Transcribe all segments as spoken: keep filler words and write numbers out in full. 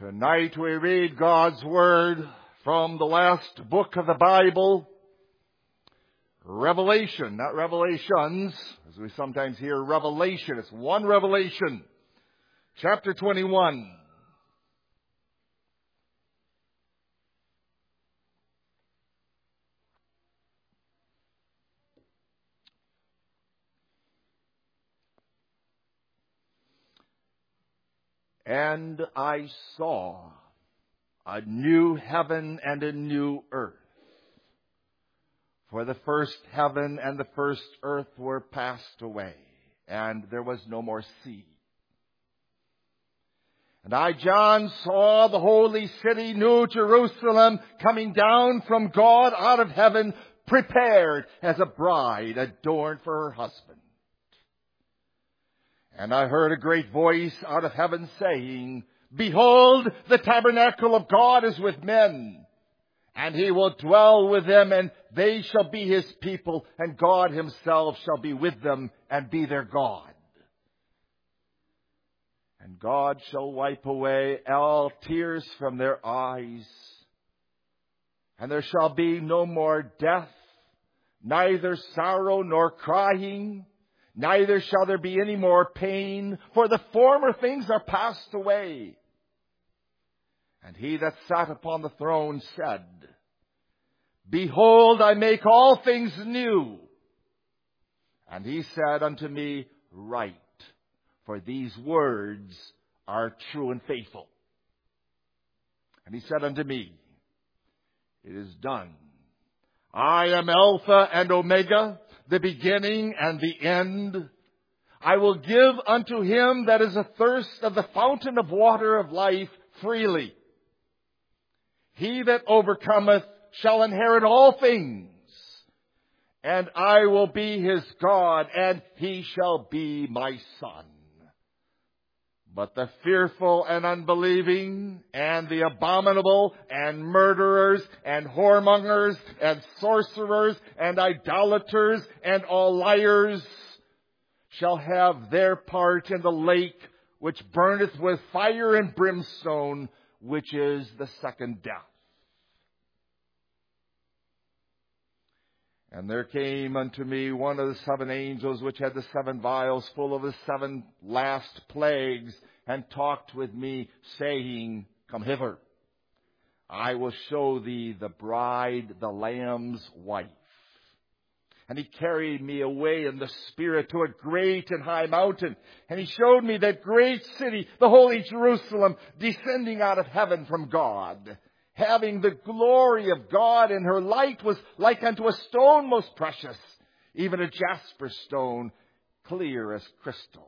Tonight we read God's Word from the last book of the Bible, Revelation, not Revelations, as we sometimes hear Revelation. It's one Revelation, chapter twenty-one. And I saw a new heaven and a new earth. For the first heaven and the first earth were passed away, and there was no more sea. And I, John, saw the holy city, New Jerusalem, coming down from God out of heaven, prepared as a bride adorned for her husband. And I heard a great voice out of heaven saying, Behold, the tabernacle of God is with men, and he will dwell with them, and they shall be his people, and God himself shall be with them and be their God. And God shall wipe away all tears from their eyes, and there shall be no more death, neither sorrow nor crying, neither shall there be any more pain, for the former things are passed away. And he that sat upon the throne said, Behold, I make all things new. And he said unto me, Write, for these words are true and faithful. And he said unto me, It is done. I am Alpha and Omega, the beginning and the end. I will give unto him that is athirst of the fountain of water of life freely. He that overcometh shall inherit all things, and I will be his God, and he shall be my son. But the fearful and unbelieving, and the abominable, and murderers, and whoremongers, and sorcerers, and idolaters, and all liars, shall have their part in the lake which burneth with fire and brimstone, which is the second death. And there came unto me one of the seven angels which had the seven vials full of the seven last plagues, and talked with me, saying, Come hither. I will show thee the bride, the Lamb's wife. And he carried me away in the Spirit to a great and high mountain. And he showed me that great city, the holy Jerusalem, descending out of heaven from God, having the glory of God, and her light was like unto a stone most precious, even a jasper stone, clear as crystal.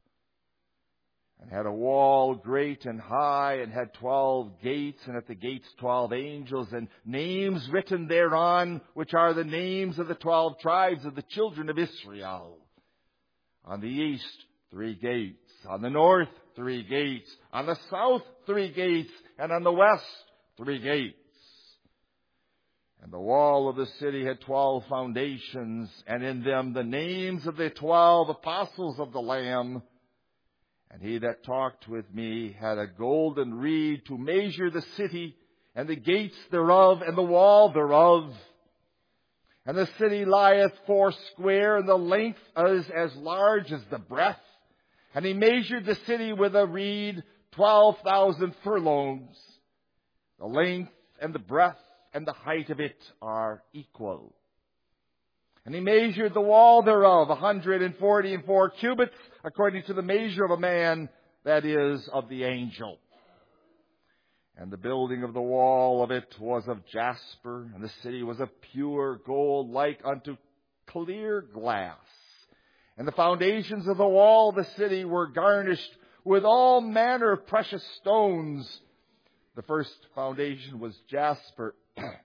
And had a wall great and high, and had twelve gates, and at the gates twelve angels, and names written thereon, which are the names of the twelve tribes of the children of Israel. On the east, three gates. On the north, three gates. On the south, three gates. And on the west, three gates. And the wall of the city had twelve foundations, and in them the names of the twelve apostles of the Lamb. And he that talked with me had a golden reed to measure the city, and the gates thereof, and the wall thereof. And the city lieth foursquare, and the length is as large as the breadth. And he measured the city with a reed, twelve thousand furlongs. The length and the breadth and the height of it are equal. And he measured the wall thereof, a hundred and forty and four cubits, according to the measure of a man, that is, of the angel. And the building of the wall of it was of jasper, and the city was of pure gold, like unto clear glass. And the foundations of the wall of the city were garnished with all manner of precious stones. The first foundation was jasper,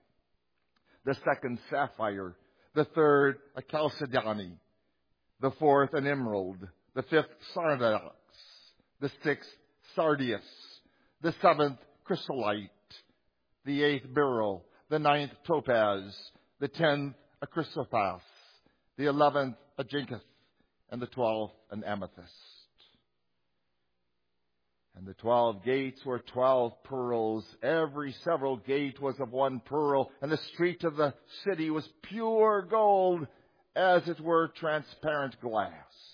the second sapphire, the third a chalcedony, the fourth an emerald, the fifth sardonyx, the sixth sardius, the seventh chrysolite, the eighth beryl, the ninth topaz, the tenth a chrysoprase, the eleventh a jacinth, and the twelfth an amethyst. And the twelve gates were twelve pearls. Every several gate was of one pearl. And the street of the city was pure gold, as it were transparent glass.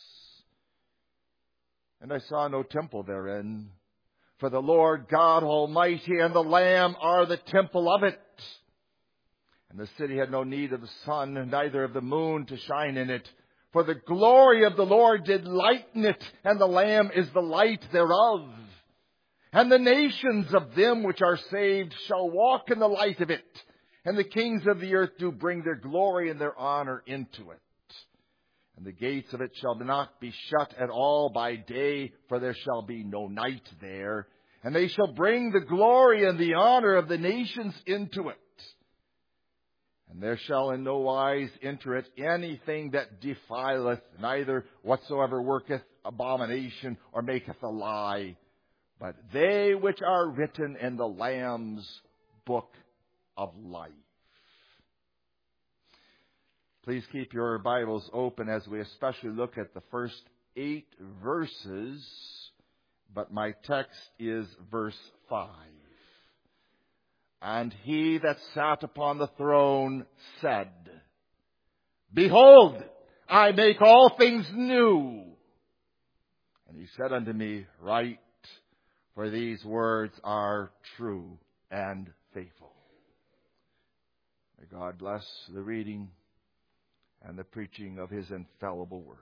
And I saw no temple therein, for the Lord God Almighty and the Lamb are the temple of it. And the city had no need of the sun, neither of the moon to shine in it. For the glory of the Lord did lighten it, and the Lamb is the light thereof. And the nations of them which are saved shall walk in the light of it. And the kings of the earth do bring their glory and their honor into it. And the gates of it shall not be shut at all by day, for there shall be no night there. And they shall bring the glory and the honor of the nations into it. And there shall in no wise enter it anything that defileth, neither whatsoever worketh abomination or maketh a lie, but they which are written in the Lamb's book of life. Please keep your Bibles open as we especially look at the first eight verses, but my text is verse five. And he that sat upon the throne said, Behold, I make all things new. And he said unto me, Write, for these words are true and faithful. May God bless the reading and the preaching of His infallible word.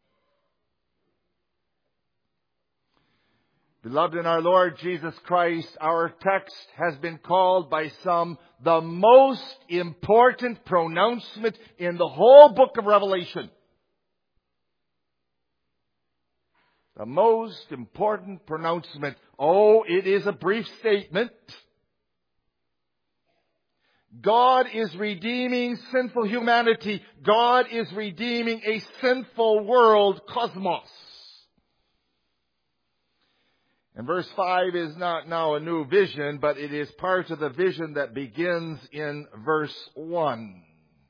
Beloved in our Lord Jesus Christ, our text has been called by some the most important pronouncement in the whole book of Revelation. The most important pronouncement. Oh, it is a brief statement. God is redeeming sinful humanity. God is redeeming a sinful world, cosmos. And verse five is not now a new vision, but it is part of the vision that begins in verse one.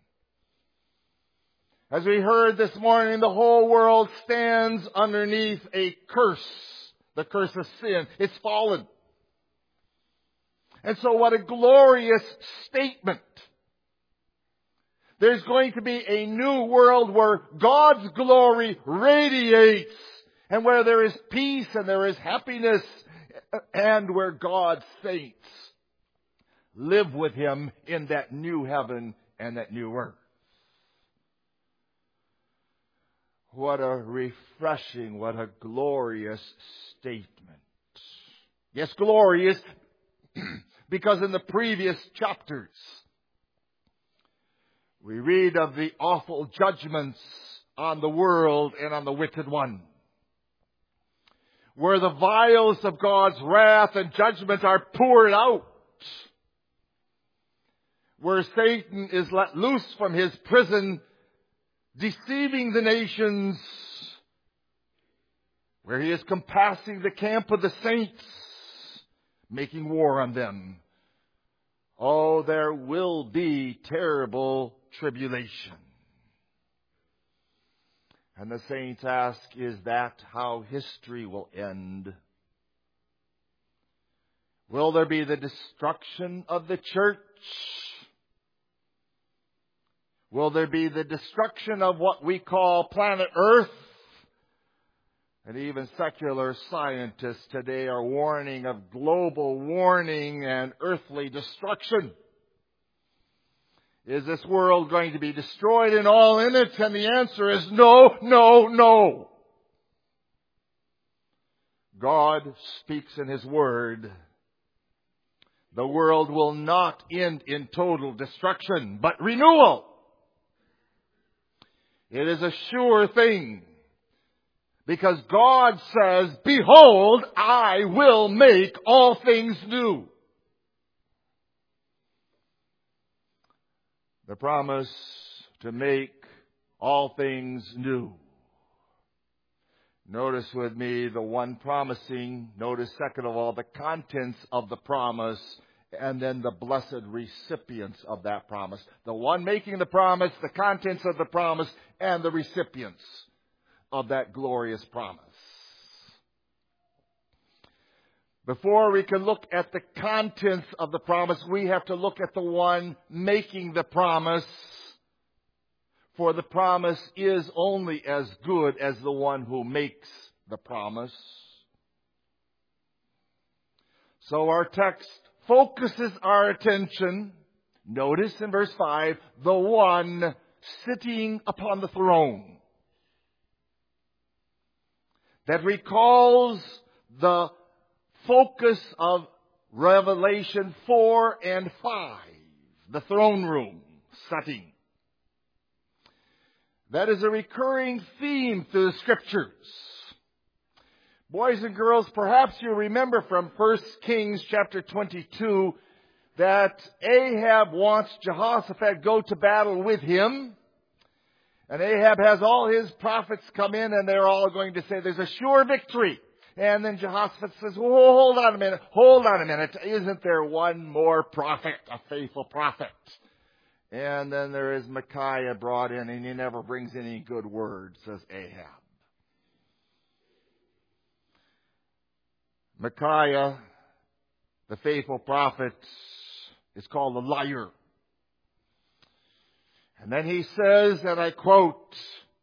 As we heard this morning, the whole world stands underneath a curse. The curse of sin. It's fallen. And so what a glorious statement. There's going to be a new world where God's glory radiates, and where there is peace and there is happiness, and where God's saints live with Him in that new heaven and that new earth. What a refreshing, what a glorious statement. Yes, glorious, because in the previous chapters, we read of the awful judgments on the world and on the wicked one, where the vials of God's wrath and judgment are poured out, where Satan is let loose from his prison, deceiving the nations, where he is compassing the camp of the saints, making war on them. Oh, there will be terrible tribulation. And the saints ask, is that how history will end? Will there be the destruction of the church? Will there be the destruction of what we call planet Earth? And even secular scientists today are warning of global warming and earthly destruction. Is this world going to be destroyed and all in it? And the answer is no, no, no. God speaks in His Word. The world will not end in total destruction, but renewal. It is a sure thing. Because God says, Behold, I will make all things new. The promise to make all things new. Notice with me the one promising. Notice, second of all, the contents of the promise, and then the blessed recipients of that promise. The one making the promise, the contents of the promise, and the recipients of that glorious promise. Before we can look at the contents of the promise, we have to look at the one making the promise. For the promise is only as good as the one who makes the promise. So our text focuses our attention, notice in verse five, the one sitting upon the throne. That recalls the focus of Revelation four and five, the throne room setting. That is a recurring theme through the Scriptures. Boys and girls, perhaps you remember from First Kings chapter twenty-two that Ahab wants Jehoshaphat go to battle with him. And Ahab has all his prophets come in and they're all going to say there's a sure victory. And then Jehoshaphat says, oh, hold on a minute, hold on a minute. Isn't there one more prophet, a faithful prophet? And then there is Micaiah brought in, and he never brings any good word, says Ahab. Micaiah, the faithful prophet, is called a liar. And then he says, and I quote,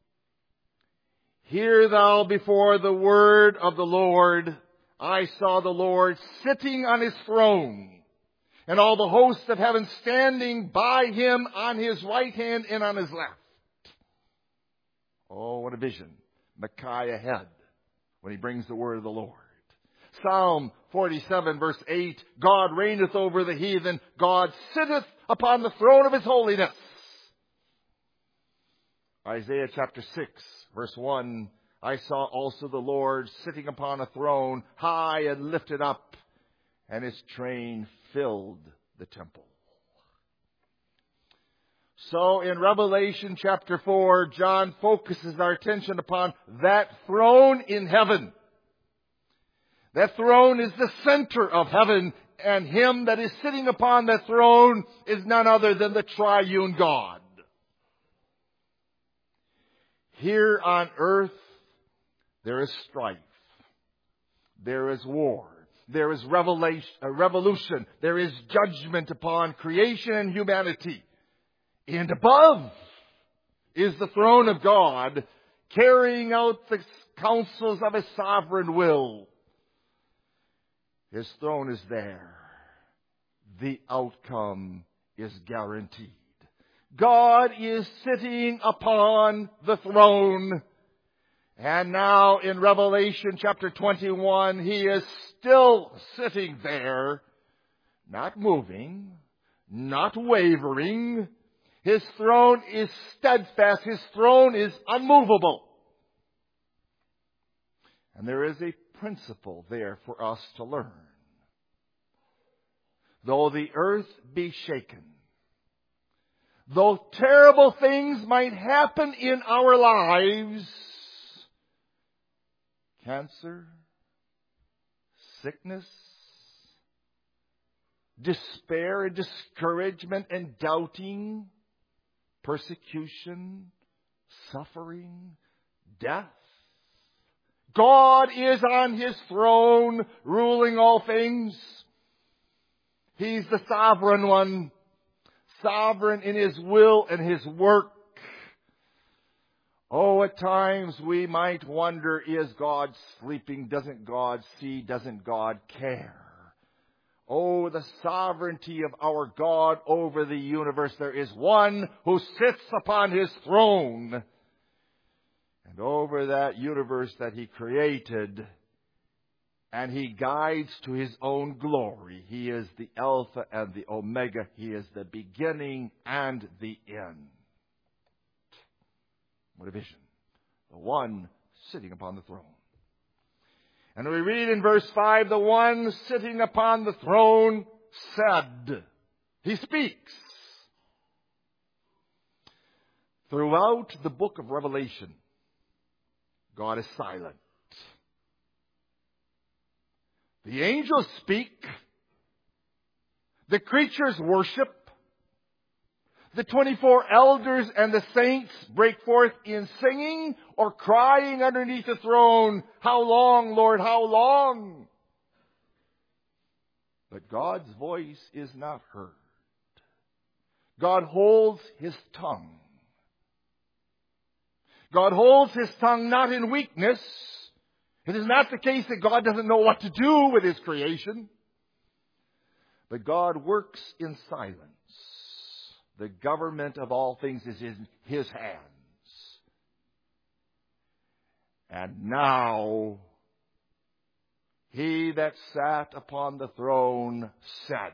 "Hear thou before the word of the Lord. I saw the Lord sitting on his throne, and all the hosts of heaven standing by him on his right hand and on his left." Oh, what a vision Micaiah had when he brings the word of the Lord. Psalm forty-seven verse eight, God reigneth over the heathen. God sitteth upon the throne of his holiness. Isaiah chapter six verse one, I saw also the Lord sitting upon a throne, high and lifted up, and his train filled the temple. So in Revelation chapter four, John focuses our attention upon that throne in heaven. That throne is the center of heaven, and him that is sitting upon that throne is none other than the triune God. Here on earth, there is strife. There is war. There is revelation, uh, revolution. There is judgment upon creation and humanity. And above is the throne of God, carrying out the counsels of his sovereign will. His throne is there. The outcome is guaranteed. God is sitting upon the throne. And now in Revelation chapter twenty-one, he is still sitting there, not moving, not wavering. His throne is steadfast. His throne is unmovable. And there is a principle there for us to learn. Though the earth be shaken, though terrible things might happen in our lives, cancer, sickness, despair and discouragement and doubting, persecution, suffering, death, God is on his throne, ruling all things. He's the sovereign one, sovereign in his will and his work. Oh, at times we might wonder, is God sleeping? Doesn't God see? Doesn't God care? Oh, the sovereignty of our God over the universe. There is one who sits upon his throne. And over that universe that he created, and he guides to his own glory. He is the Alpha and the Omega. He is the beginning and the end. What a vision. The one sitting upon the throne. And we read in verse five, the one sitting upon the throne said. He speaks. Throughout the book of Revelation, God is silent. The angels speak. The creatures worship. The twenty-four elders and the saints break forth in singing or crying underneath the throne, how long, Lord, how long? But God's voice is not heard. God holds His tongue. God holds His tongue not in weakness. It is not the case that God doesn't know what to do with His creation. But God works in silence. The government of all things is in His hands. And now, He that sat upon the throne said.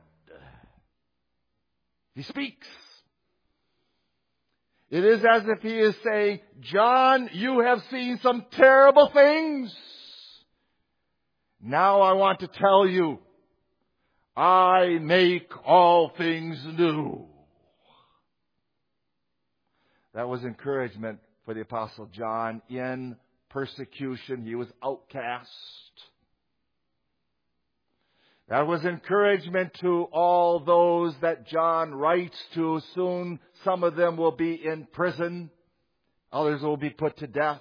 He speaks. It is as if He is saying, John, you have seen some terrible things. Now I want to tell you, I make all things new. That was encouragement for the Apostle John. In persecution, he was outcast. That was encouragement to all those that John writes to. Soon some of them will be in prison. Others will be put to death.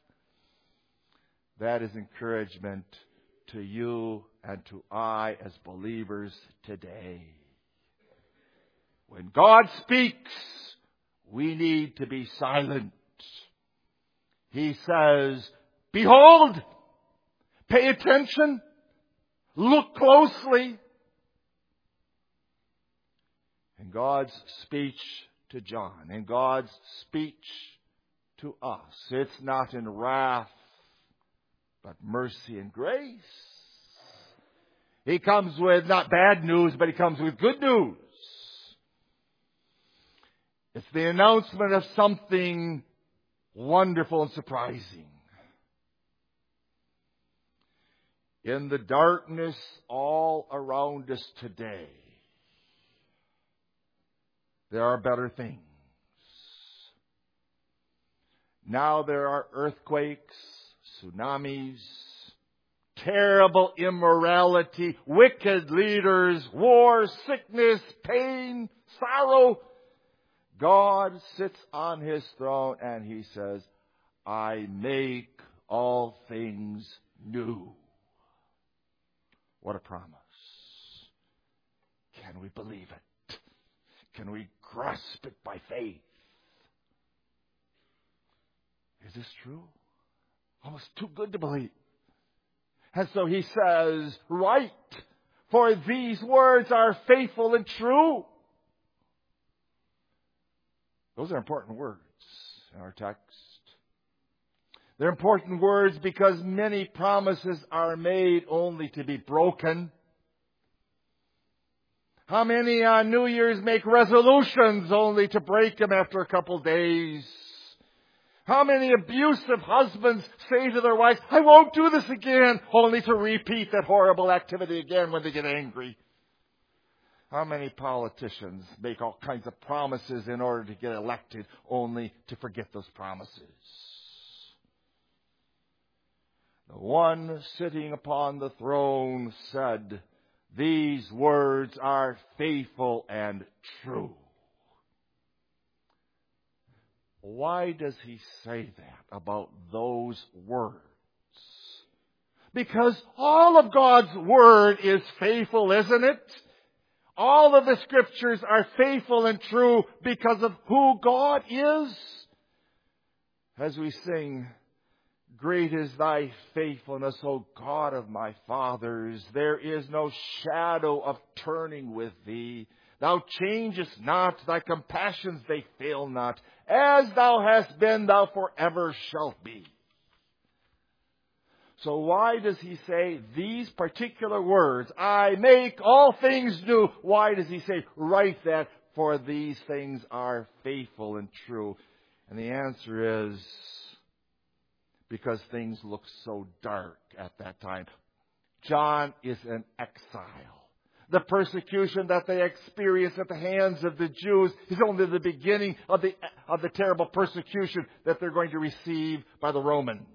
That is encouragement to you and to I as believers today. When God speaks, we need to be silent. He says, behold, pay attention, look closely. And God's speech to John and God's speech to us, it's not in wrath, but mercy and grace. He comes with not bad news, but He comes with good news. It's the announcement of something wonderful and surprising. In the darkness all around us today, there are better things. Now there are earthquakes, tsunamis, terrible immorality, wicked leaders, war, sickness, pain, sorrow. God sits on His throne and He says, I make all things new. What a promise. Can we believe it? Can we grasp it by faith? Is this true? Almost too good to believe. And so He says, write, for these words are faithful and true. Those are important words in our text. They're important words because many promises are made only to be broken. How many on New Year's make resolutions only to break them after a couple days? How many abusive husbands say to their wives, I won't do this again, only to repeat that horrible activity again when they get angry? How many politicians make all kinds of promises in order to get elected, only to forget those promises? The one sitting upon the throne said, these words are faithful and true. Why does He say that about those words? Because all of God's Word is faithful, isn't it? All of the Scriptures are faithful and true because of who God is. As we sing, great is Thy faithfulness, O God of my fathers. There is no shadow of turning with Thee. Thou changest not, Thy compassions they fail not. As Thou hast been, Thou forever shalt be. So why does He say these particular words, I make all things new? Why does He say, write that, for these things are faithful and true? And the answer is, because things look so dark at that time. John is in exile. The persecution that they experienced at the hands of the Jews is only the beginning of the, of the terrible persecution that they're going to receive by the Romans.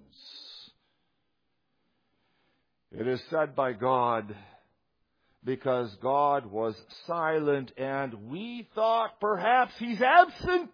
It is said by God, because God was silent and we thought perhaps He's absent.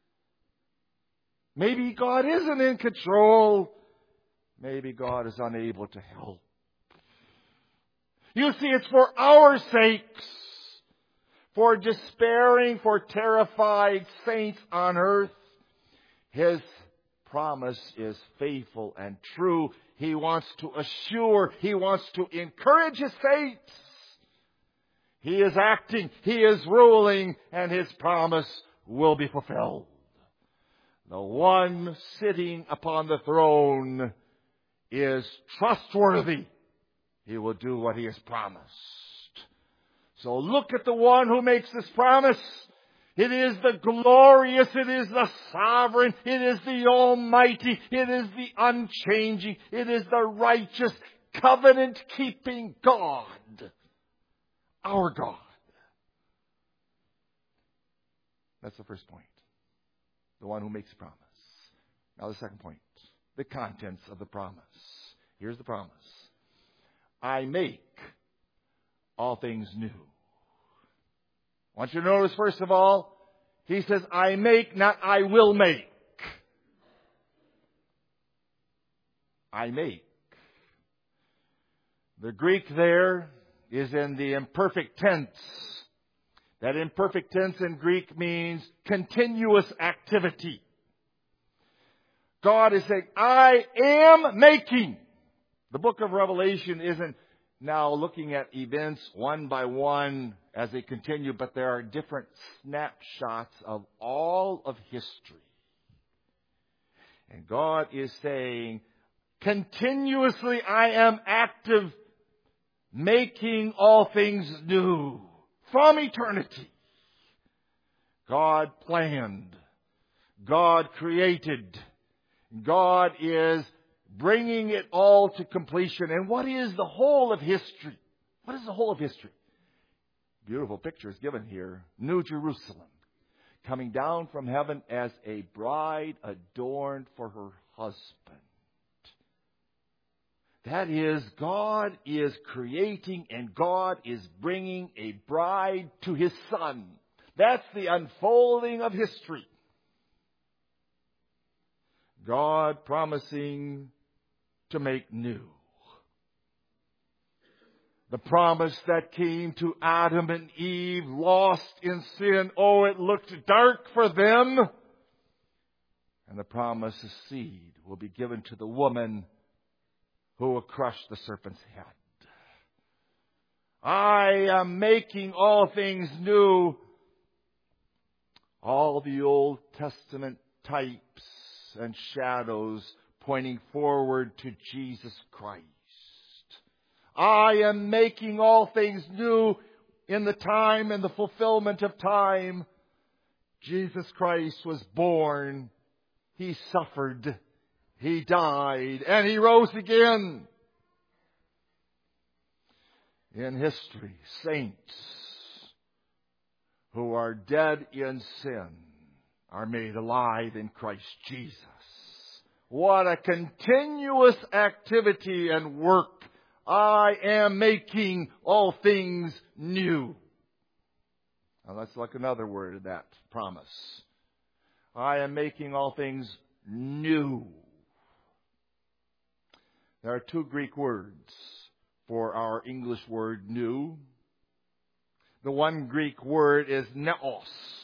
Maybe God isn't in control. Maybe God is unable to help. You see, it's for our sakes, for despairing, for terrified saints on earth. His promise is faithful and true. He wants to assure, He wants to encourage His saints. He is acting, He is ruling, and His promise will be fulfilled. The one sitting upon the throne is trustworthy. He will do what He has promised. So look at the one who makes this promise. It is the glorious, it is the sovereign, it is the almighty, it is the unchanging, it is the righteous, covenant-keeping God. Our God. That's the first point. The one who makes the promise. Now the second point. The contents of the promise. Here's the promise. I make all things new. I want you to notice, first of all, He says, I make, not I will make. I make. The Greek there is in the imperfect tense. That imperfect tense in Greek means continuous activity. God is saying, I am making. The book of Revelation isn't now looking at events one by one as they continue, but there are different snapshots of all of history. And God is saying, continuously I am active, making all things new from eternity. God planned. God created. God is bringing it all to completion. And what is the whole of history? What is the whole of history? Beautiful picture is given here. New Jerusalem, coming down from heaven as a bride adorned for her husband. That is, God is creating and God is bringing a bride to His Son. That's the unfolding of history. God promising to make new. The promise that came to Adam and Eve, lost in sin. Oh, it looked dark for them. And the promise of seed will be given to the woman who will crush the serpent's head. I am making all things new. All the Old Testament types and shadows pointing forward to Jesus Christ. I am making all things new in the time and the fulfillment of time. Jesus Christ was born. He suffered. He died. And He rose again. In history, saints who are dead in sin are made alive in Christ Jesus. What a continuous activity and work. I am making all things new. Now let's look another word at that promise. I am making all things new. There are two Greek words for our English word new. The one Greek word is neos.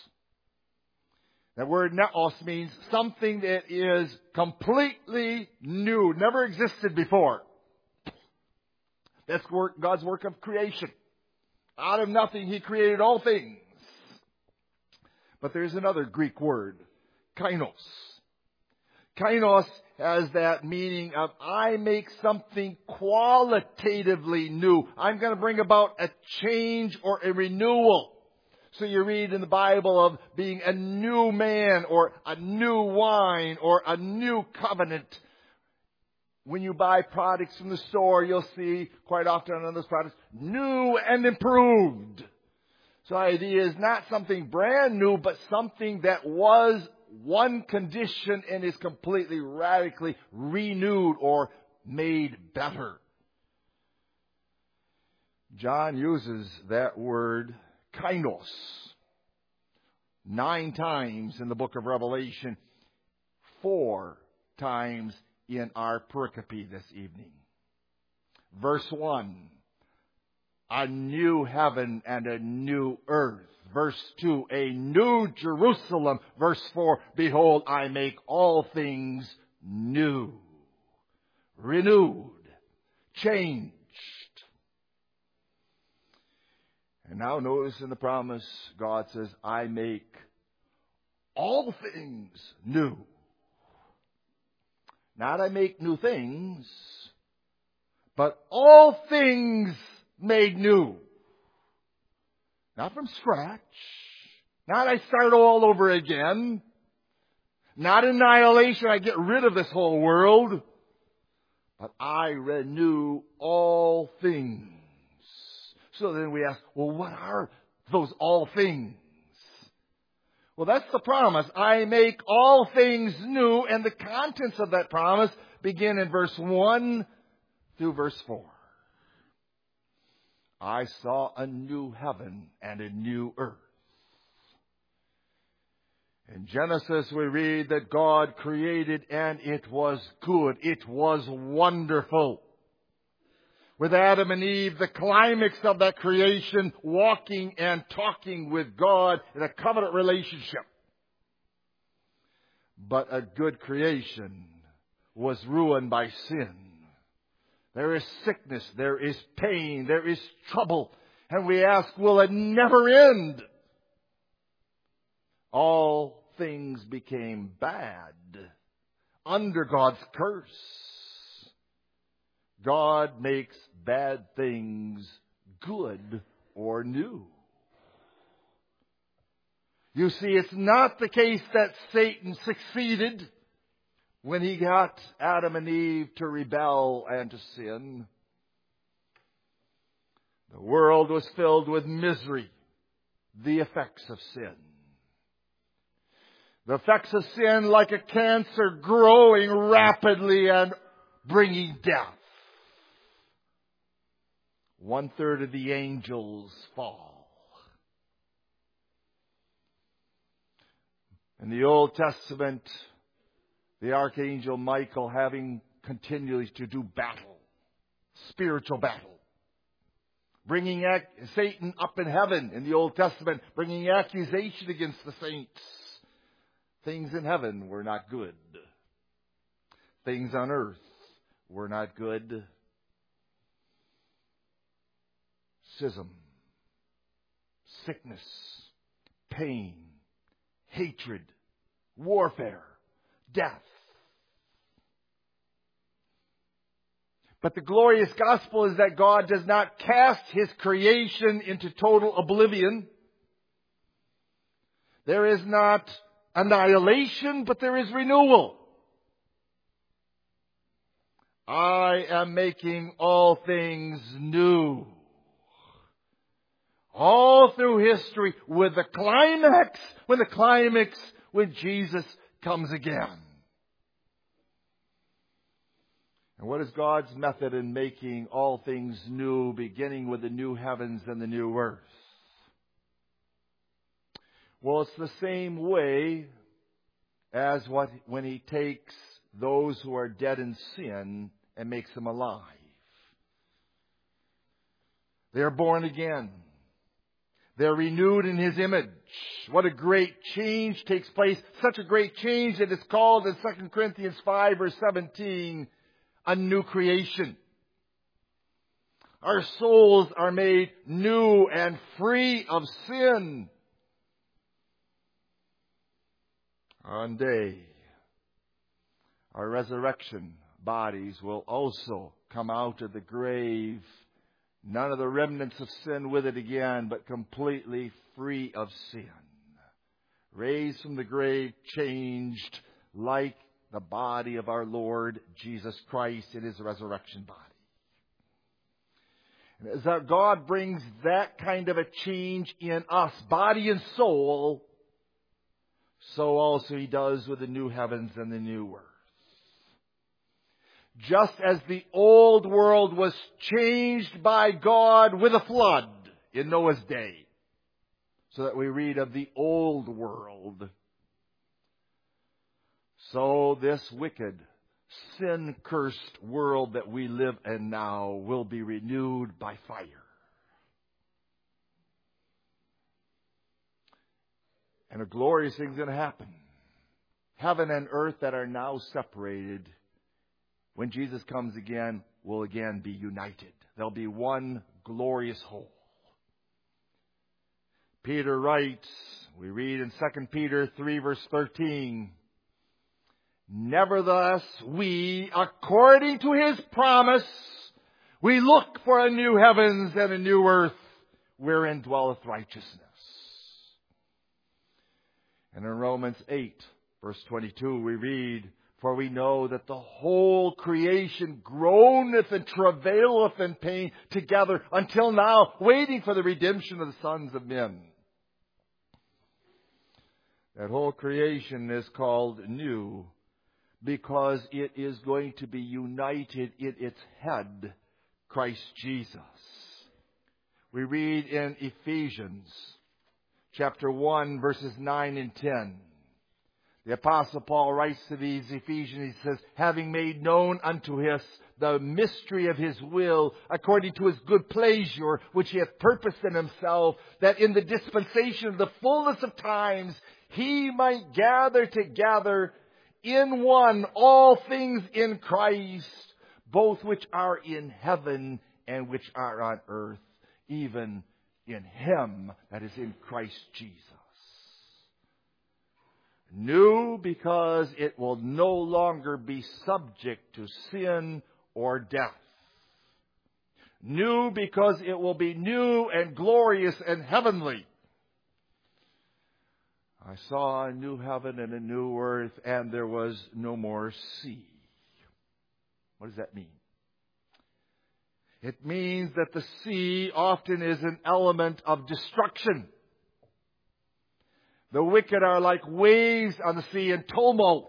That word neos means something that is completely new, never existed before. That's work, God's work of creation. Out of nothing, He created all things. But there's another Greek word, kainos. Kainos has that meaning of I make something qualitatively new. I'm going to bring about a change or a renewal. So you read in the Bible of being a new man or a new wine or a new covenant. When you buy products from the store, you'll see quite often on those products, new and improved. So the idea is not something brand new, but something that was one condition and is completely, radically renewed or made better. John uses that word, kainos, nine times in the book of Revelation, four times in our pericope this evening. Verse one, a new heaven and a new earth. Verse two, a new Jerusalem. Verse four, behold, I make all things new, renewed, changed. And now notice in the promise, God says, I make all things new. Not I make new things, but all things made new. Not from scratch. Not I start all over again. Not annihilation, I get rid of this whole world. But I renew all things. So then we ask, well, what are those all things? Well, that's the promise. I make all things new, and the contents of that promise begin in verse one through verse four. I saw a new heaven and a new earth. In Genesis we read that God created and it was good. It was wonderful. With Adam and Eve, the climax of that creation, walking and talking with God in a covenant relationship. But a good creation was ruined by sin. There is sickness, there is pain, there is trouble. And we ask, will it never end? All things became bad under God's curse. God makes bad things good or new. You see, it's not the case that Satan succeeded when he got Adam and Eve to rebel and to sin. The world was filled with misery, the effects of sin. The effects of sin, like a cancer, growing rapidly and bringing death. One third of the angels fall. In the Old Testament, the Archangel Michael having continually to do battle, spiritual battle. Bringing ac- Satan up in heaven in the Old Testament, bringing accusation against the saints. Things in heaven were not good. Things on earth were not good. Schism, sickness, pain, hatred, warfare, death. But the glorious gospel is that God does not cast His creation into total oblivion. There is not annihilation, but there is renewal. I am making all things new. All through history, with the climax, when the climax, when Jesus comes again. And what is God's method in making all things new, beginning with the new heavens and the new earth? Well, it's the same way as what when He takes those who are dead in sin and makes them alive. They are born again. They're renewed in His image. What a great change takes place. Such a great change that is called in Second Corinthians five verse seventeen, a new creation. Our souls are made new and free of sin. One day, our resurrection bodies will also come out of the grave. None of the remnants of sin with it again, but completely free of sin. Raised from the grave, changed like the body of our Lord Jesus Christ in His resurrection body. And as our God brings that kind of a change in us, body and soul, so also He does with the new heavens and the new earth. Just as the old world was changed by God with a flood in Noah's day, so that we read of the old world, so this wicked, sin-cursed world that we live in now will be renewed by fire. And a glorious thing's going to happen. Heaven and earth that are now separated, when Jesus comes again, will again be united. There'll be one glorious whole. Peter writes, we read in Second Peter three verse thirteen, nevertheless, we, according to His promise, we look for a new heavens and a new earth wherein dwelleth righteousness. And in Romans eight, verse twenty-two, we read, for we know that the whole creation groaneth and travaileth in pain together until now, waiting for the redemption of the sons of men. That whole creation is called new because it is going to be united in its head, Christ Jesus. We read in Ephesians chapter one, verses nine and ten. The Apostle Paul writes to these Ephesians, he says, having made known unto us the mystery of His will, according to His good pleasure, which He hath purposed in Himself, that in the dispensation of the fullness of times He might gather together in one all things in Christ, both which are in heaven and which are on earth, even in Him that is in Christ Jesus. New because it will no longer be subject to sin or death. New because it will be new and glorious and heavenly. I saw a new heaven and a new earth, and there was no more sea. What does that mean? It means that the sea often is an element of destruction. The wicked are like waves on the sea in tumult.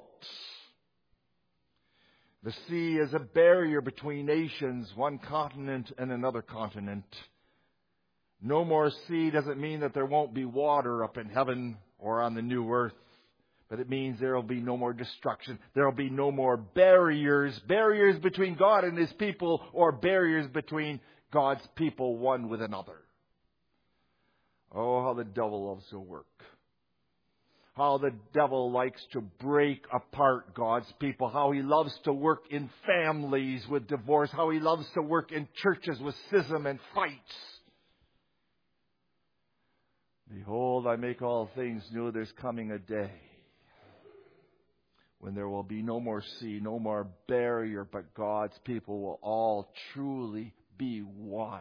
The sea is a barrier between nations, one continent and another continent. No more sea doesn't mean that there won't be water up in heaven or on the new earth. But it means there will be no more destruction. There will be no more barriers. Barriers between God and His people, or barriers between God's people one with another. Oh, how the devil loves to work. How the devil likes to break apart God's people. How he loves to work in families with divorce. How he loves to work in churches with schism and fights. Behold, I make all things new. There's coming a day when there will be no more sea, no more barrier, but God's people will all truly be one.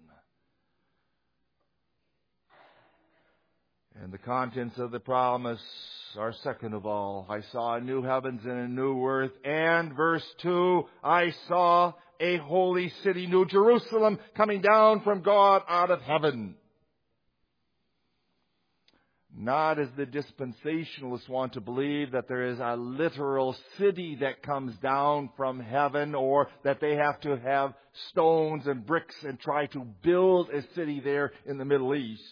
And the contents of the promise are, second of all, I saw a new heavens and a new earth. And verse two, I saw a holy city, New Jerusalem, coming down from God out of heaven. Not as the dispensationalists want to believe that there is a literal city that comes down from heaven, or that they have to have stones and bricks and try to build a city there in the Middle East.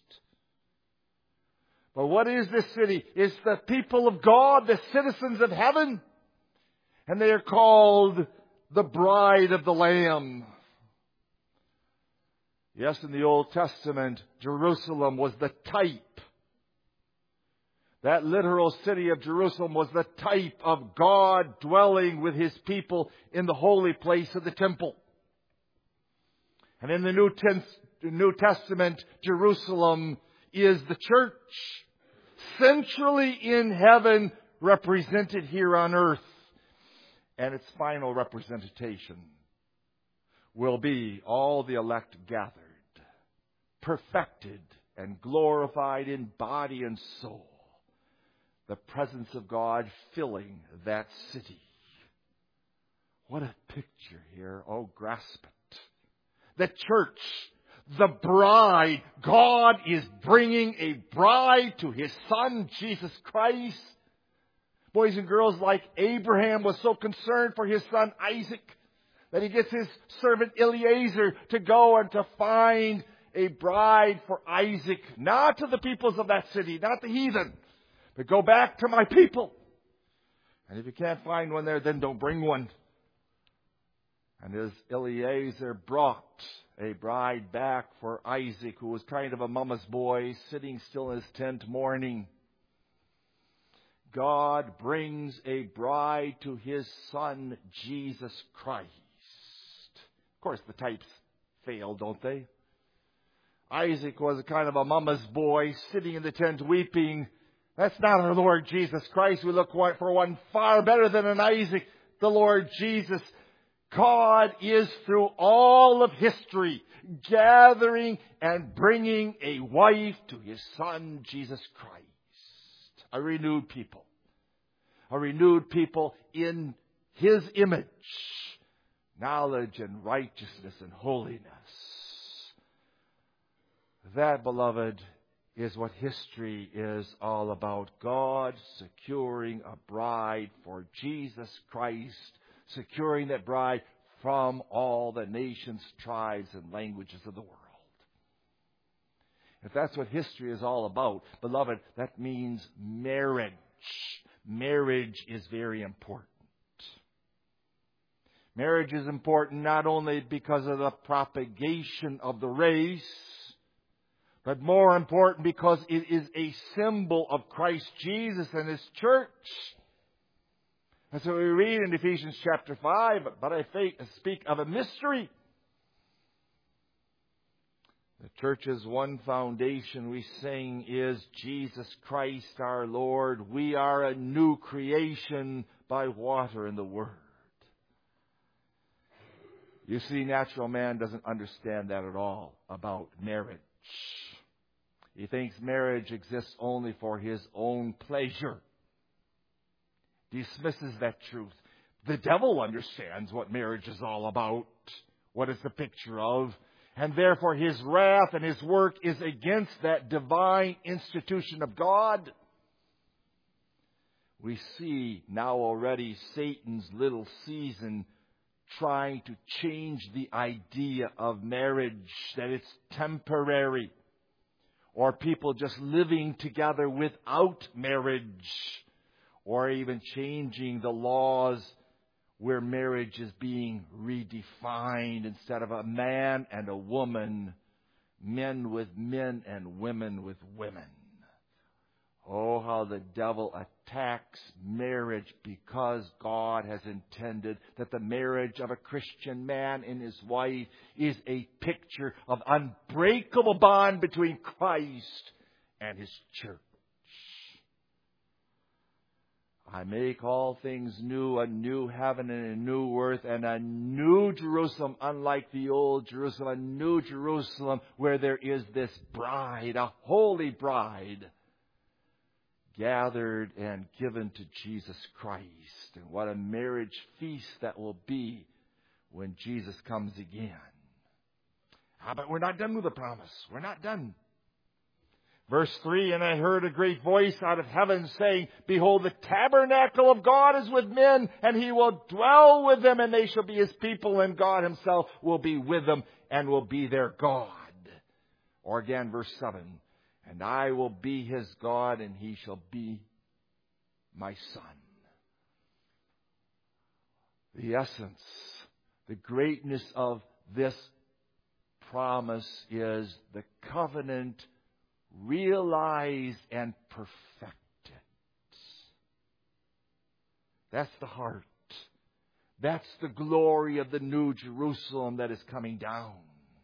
But what is this city? It's the people of God, the citizens of heaven. And they are called the bride of the Lamb. Yes, in the Old Testament, Jerusalem was the type. That literal city of Jerusalem was the type of God dwelling with His people in the holy place of the temple. And in the New, Ten- New Testament, Jerusalem is the church, centrally in heaven, represented here on earth. And its final representation will be all the elect gathered, perfected and glorified in body and soul. The presence of God filling that city. What a picture here. Oh, grasp it. The church, the bride. God is bringing a bride to His Son, Jesus Christ. Boys and girls, like Abraham was so concerned for his son Isaac, that he gets his servant Eliezer to go and to find a bride for Isaac. Not to the peoples of that city, not the heathen, but go back to my people. And if you can't find one there, then don't bring one. And as Eliezer brought a bride back for Isaac, who was kind of a mama's boy, sitting still in his tent mourning, God brings a bride to His Son, Jesus Christ. Of course, the types fail, don't they? Isaac was a kind of a mama's boy sitting in the tent weeping. That's not our Lord Jesus Christ. We look for one far better than an Isaac, the Lord Jesus. God is through all of history gathering and bringing a wife to His Son, Jesus Christ. A renewed people. A renewed people in His image. Knowledge and righteousness and holiness. That, beloved, is what history is all about. God securing a bride for Jesus Christ. Securing that bride from all the nations, tribes, and languages of the world. If that's what history is all about, beloved, that means marriage. Marriage is very important. Marriage is important not only because of the propagation of the race, but more important because it is a symbol of Christ Jesus and His church. And so we read in Ephesians chapter five, but I speak of a mystery. The church's one foundation, we sing, is Jesus Christ our Lord. We are a new creation by water and the Word. You see, natural man doesn't understand that at all about marriage. He thinks marriage exists only for his own pleasure. Dismisses that truth. The devil understands what marriage is all about, what it's a picture of, and therefore his wrath and his work is against that divine institution of God. We see now already Satan's little season trying to change the idea of marriage, that it's temporary, or people just living together without marriage, or even changing the laws where marriage is being redefined. Instead of a man and a woman, men with men and women with women. Oh, how the devil attacks marriage, because God has intended that the marriage of a Christian man and his wife is a picture of unbreakable bond between Christ and His church. I make all things new, a new heaven and a new earth, and a new Jerusalem, unlike the old Jerusalem, a new Jerusalem where there is this bride, a holy bride, gathered and given to Jesus Christ. And what a marriage feast that will be when Jesus comes again. Ah, but we're not done with the promise. We're not done. Verse three, and I heard a great voice out of heaven saying, Behold, the tabernacle of God is with men, and He will dwell with them, and they shall be His people, and God Himself will be with them, and will be their God. Or again, verse seven, and I will be His God, and He shall be my Son. The essence, the greatness of this promise is the covenant realized and perfected. That's the heart. That's the glory of the new Jerusalem that is coming down.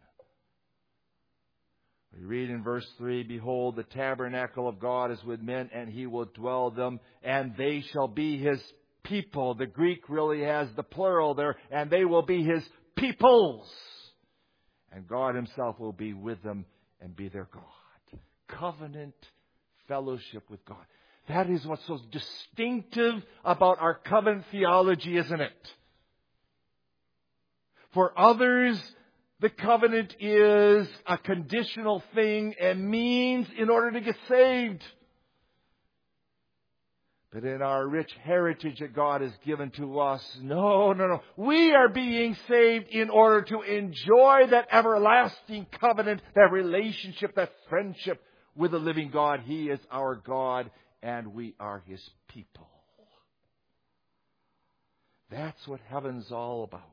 We read in verse three, Behold, the tabernacle of God is with men, and He will dwell them, and they shall be His people. The Greek really has the plural there, and they will be His peoples. And God Himself will be with them and be their God. Covenant fellowship with God. That is what's so distinctive about our covenant theology, isn't it? For others, the covenant is a conditional thing and means in order to get saved. But in our rich heritage that God has given to us, no, no, no. We are being saved in order to enjoy that everlasting covenant, that relationship, that friendship with the living God. He is our God, and we are His people. That's what heaven's all about.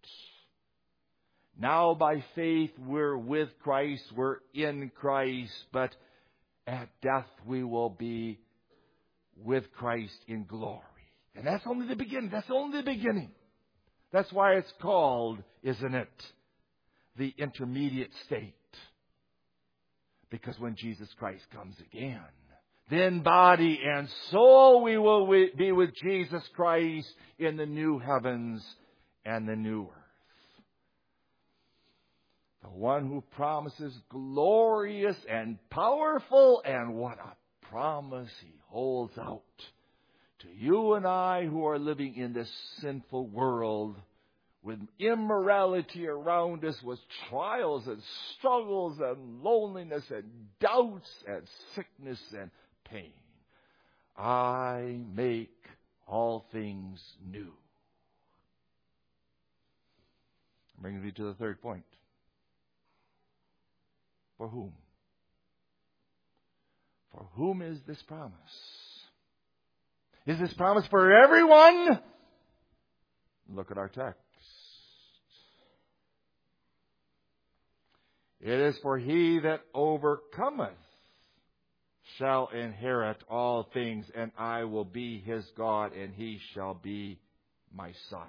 Now by faith we're with Christ, we're in Christ, but at death we will be with Christ in glory. And that's only the beginning. That's only the beginning. That's why it's called, isn't it, the intermediate state. Because when Jesus Christ comes again, then body and soul we will be with Jesus Christ in the new heavens and the new earth. The one who promises glorious and powerful, and what a promise he holds out to you and I who are living in this sinful world with immorality around us, with trials and struggles and loneliness and doubts and sickness and pain. I make all things new. Brings me to the third point. For whom? For whom is this promise? Is this promise for everyone? Look at our text. It is for he that overcometh shall inherit all things, and I will be his God, and he shall be my son.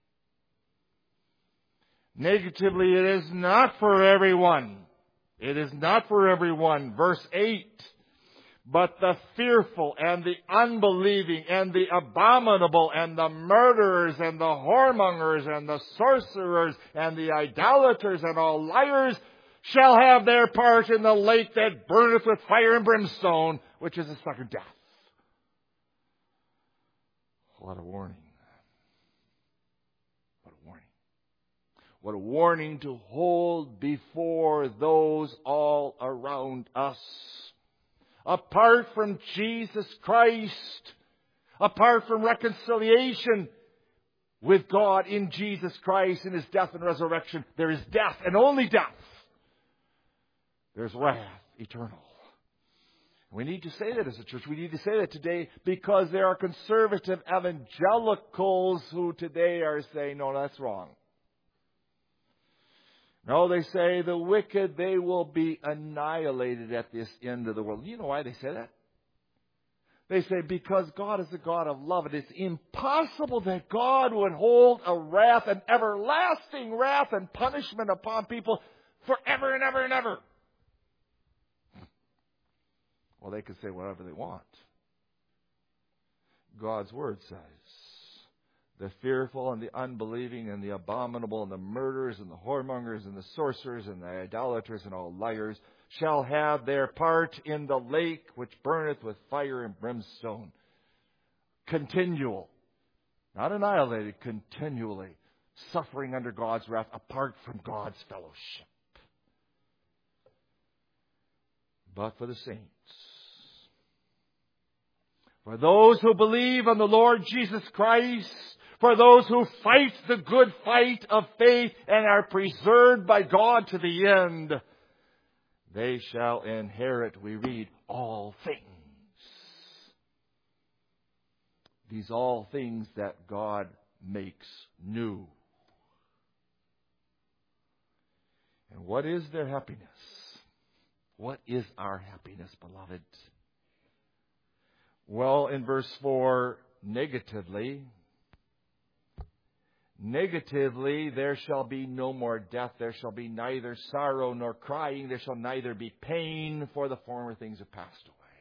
Negatively, it is not for everyone. It is not for everyone. Verse eight. But the fearful and the unbelieving and the abominable and the murderers and the whoremongers and the sorcerers and the idolaters and all liars shall have their part in the lake that burneth with fire and brimstone, which is the second death. What a warning. What a warning. What a warning to hold before those all around us. Apart from Jesus Christ, apart from reconciliation with God in Jesus Christ in His death and resurrection, there is death and only death. There's wrath eternal. We need to say that as a church. We need to say that today because there are conservative evangelicals who today are saying, no, that's wrong. No, they say the wicked, they will be annihilated at this end of the world. You know why they say that? They say because God is a God of love. And it's impossible that God would hold a wrath, an everlasting wrath and punishment upon people forever and ever and ever. Well, they can say whatever they want. God's Word says, the fearful and the unbelieving and the abominable and the murderers and the whoremongers and the sorcerers and the idolaters and all liars shall have their part in the lake which burneth with fire and brimstone. Continual. Not annihilated, continually. Suffering under God's wrath apart from God's fellowship. But for the saints, for those who believe on the Lord Jesus Christ, for those who fight the good fight of faith and are preserved by God to the end, they shall inherit, we read, all things. These all things that God makes new. And what is their happiness? What is our happiness, beloved? Well, in verse four, negatively, Negatively, there shall be no more death. There shall be neither sorrow nor crying. There shall neither be pain, for the former things have passed away.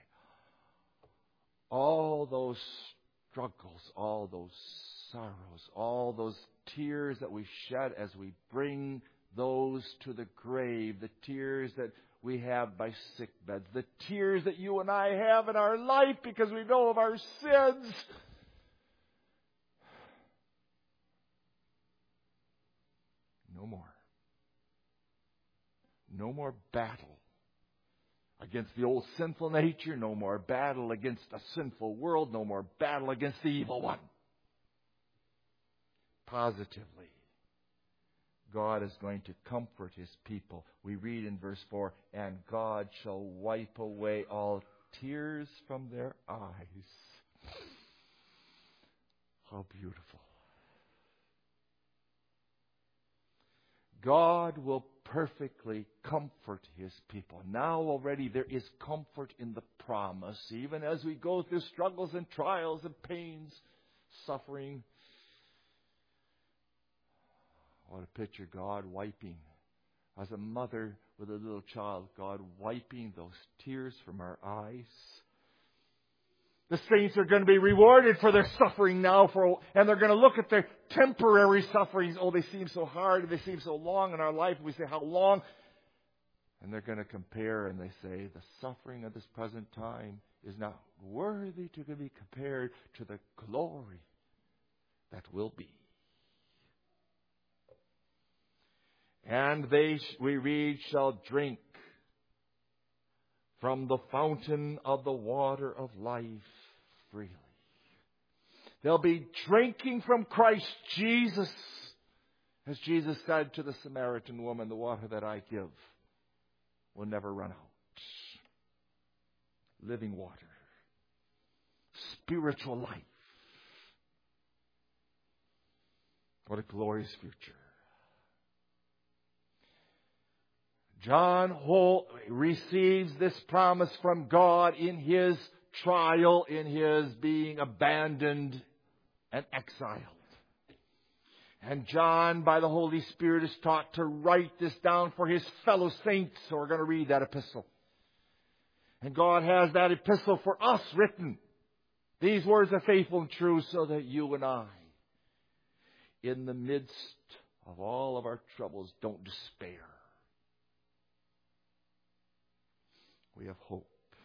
All those struggles, all those sorrows, all those tears that we shed as we bring those to the grave, the tears that we have by sick beds, the tears that you and I have in our life because we know of our sins. No more. No more battle against the old sinful nature. No more battle against a sinful world. No more battle against the evil one. Positively, God is going to comfort His people. We read in verse four, and God shall wipe away all tears from their eyes. How beautiful. God will perfectly comfort His people. Now already there is comfort in the promise, even as we go through struggles and trials and pains, suffering. What a picture, God wiping. As a mother with a little child, God wiping those tears from our eyes. The saints are going to be rewarded for their suffering now, for, and they're going to look at their temporary sufferings. Oh, they seem so hard, they seem so long in our life. We say, how long? And they're going to compare, and they say, the suffering of this present time is not worthy to be compared to the glory that will be. And they, we read, shall drink from the fountain of the water of life freely. They'll be drinking from Christ Jesus. As Jesus said to the Samaritan woman, the water that I give will never run out. Living water. Spiritual life. What a glorious future. John Hol- receives this promise from God in his trial, in his being abandoned and exiled. And John, by the Holy Spirit, is taught to write this down for his fellow saints. So we're going to read that epistle. And God has that epistle for us written. These words are faithful and true, so that you and I, in the midst of all of our troubles, don't despair. We have hope.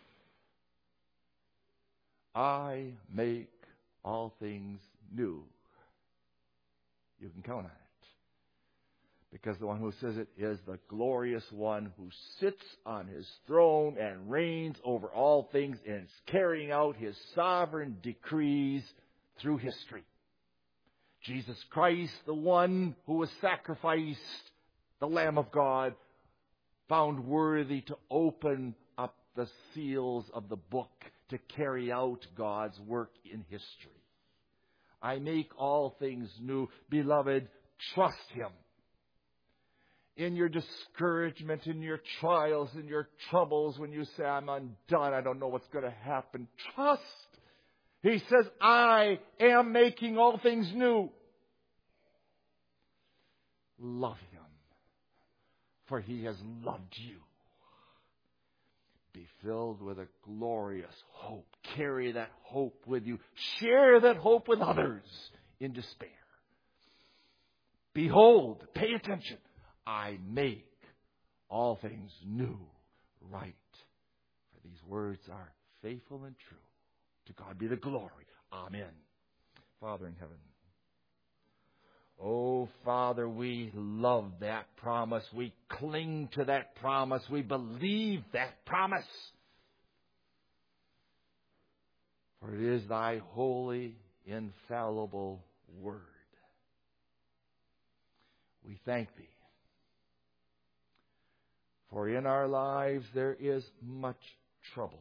I make all things new. You can count on it. Because the one who says it is the glorious one who sits on his throne and reigns over all things and is carrying out his sovereign decrees through history. Jesus Christ, the one who was sacrificed, the Lamb of God, found worthy to open up the seals of the book to carry out God's work in history. I make all things new. Beloved, trust Him. In your discouragement, in your trials, in your troubles, when you say, I'm undone, I don't know what's going to happen, trust. He says, I am making all things new. Love Him, for He has loved you. Be filled with a glorious hope. Carry that hope with you. Share that hope with others in despair. Behold, pay attention. I make all things new, right. For these words are faithful and true. To God be the glory. Amen. Father in heaven. Oh, Father, we love that promise. We cling to that promise. We believe that promise. For it is Thy holy, infallible word. We thank Thee. For in our lives there is much trouble.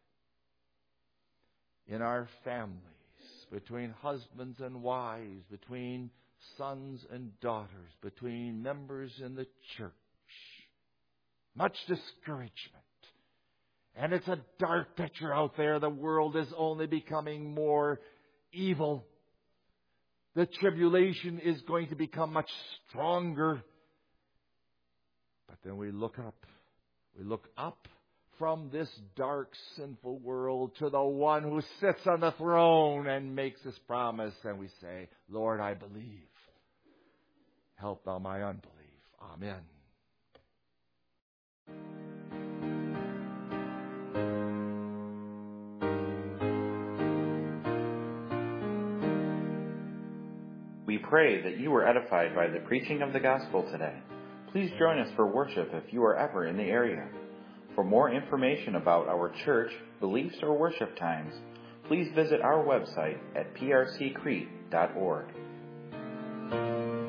In our families, between husbands and wives, between sons and daughters, between members in the church. Much discouragement. And it's a dark picture out there. The world is only becoming more evil. The tribulation is going to become much stronger. But then we look up. We look up from this dark, sinful world to the one who sits on the throne and makes His promise. And we say, Lord, I believe. Help thou my unbelief. Amen. We pray that you were edified by the preaching of the gospel today. Please join us for worship if you are ever in the area. For more information about our church, beliefs, or worship times, please visit our website at p r c crete dot org.